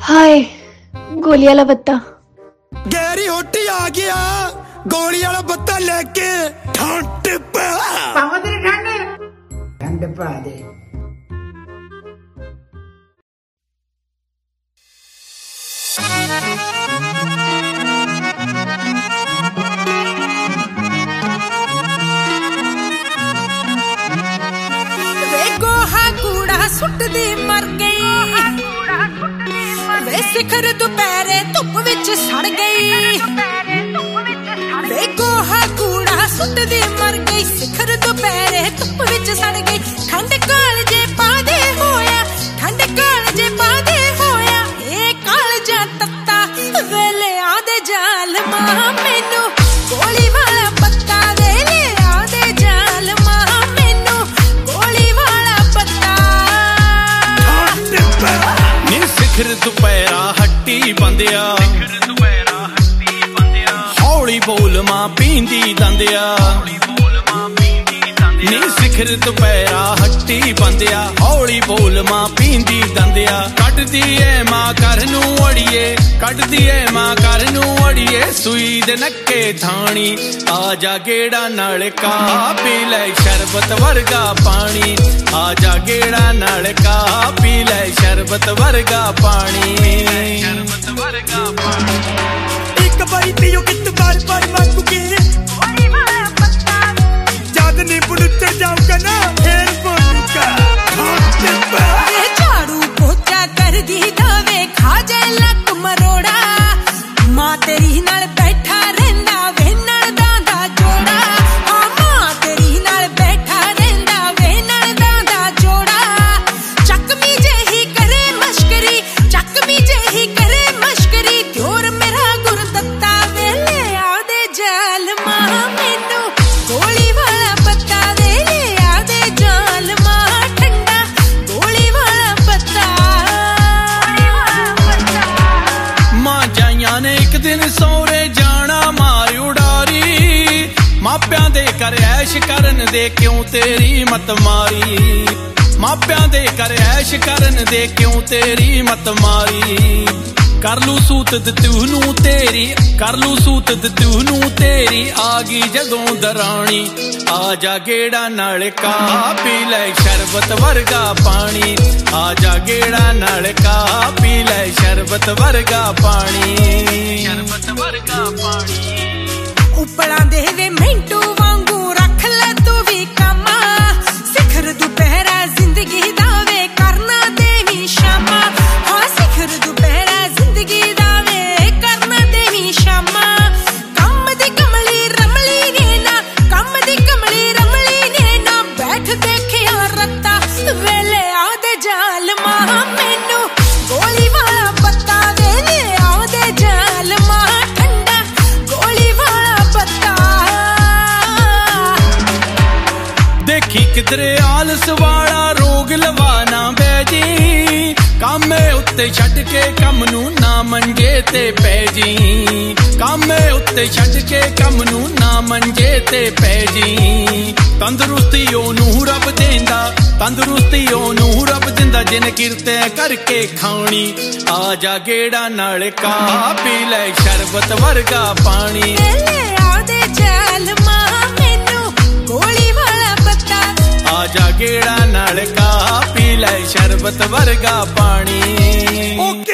हाय गोली वाला बत्ता गहरी होटी आ गया गोली वाला बत्ता लेके ठंड पा दे गोहा कूड़ा सुट दी मर गई वे शिखर दोपहरे धुप विच सड़ गई वे गोहा कूड़ा सुट दी मर गई शिखर दोपहरे धुप विच सड़ गई ठंड कालजे पादे होया ठंड कालजे पादे होया ए कालजा तत्ता वेले आदे जाल मां मैनू गोली वाला पत्ता वेले आदे जाल मां मैनू गोली वाला पत्ता नी शिखर दुपहरा हट्टी बंदिया हौली बोल मां पींदी दंदिया नी शिखर दुपहरा हट्टी बंदिया हौली बोल मां पींदी दंदिया कटदी ऐ मां कर नू अड़िए कटदी ऐ मां कर नू अड़िए सुई दे नक्के थानी आजा गेड़ा नाल का पी ले शरबत वर्गा पानी आजा गेड़ा नाल का पी ले शरबत वर्गा पानी शरबत वर्गा पानी एक बारी पियो कित बार बार मांगूगी नी बुलुत्तर जाऊंगा ना फिर बोलूंगा झाड़ू पोछा कर दी दावे खा जाए लक मरोड़ा मां तेरी नाल बैठा रहंदा वे नाल दादा जोड़ा मां तेरी नाल बैठा रहंदा वे नाल दादा जोड़ा चकमी जेही करे मश्करी चकमी जेही करे मश्करी क्योर मेरा गुरदत्ता वेले आदे जाल मां मैनू गोली वाला दिन सौरे जाना मार उडारी मापियां दे कर ऐश करन दे क्यों तेरी मत मारी मापियां दे कर ऐश करन दे क्यों तेरी मत मारी कर लू सूत तूनू तेरी कर लू सूत तूनू तेरी आ गई जदों दरानी आजा गेड़ा नाल का पी ले शरबत वर्गा पानी आजा गेड़ा नाल का पी ले शरबत वर्गा पानी शरबत वर्गा पानी उपड़ा दे वे मिंटू वांगू रख ले तू भी कामा शिखर दोपहरा जिंदगी दावे करना देवी शामा हाँ शिखर दोपहरा जिंदगी दावे करना देवी शामा कम दी कमली रमली ने ना कम दी कमली रमली ने ना बैठ देखे रत्ता वेले आदे जाल मां मैनू गोली वाला पत्ता वेले आदे जाल मां ठंडा गोली वाला पत्ता देखी किधरे आलस वाला रोग लवाना बैजी कामे उत्ते छड़ के कम नू ना मंजे ते पै जी कामे उत्ते छड़ के कम नू ना मंजे ते पै जी तंदरुस्ती ओनू रब देंदा तंदरुस्ती ओनू रब दिंदा जिन किरते करके खानी आजा गेड़ा नाल का पी ले शरबत वर्गा पानी आदे जाल मां मैनू गोली वाला पत्ता आजा गेड़ा नाल का पी ले शरबत वर्गा पानी।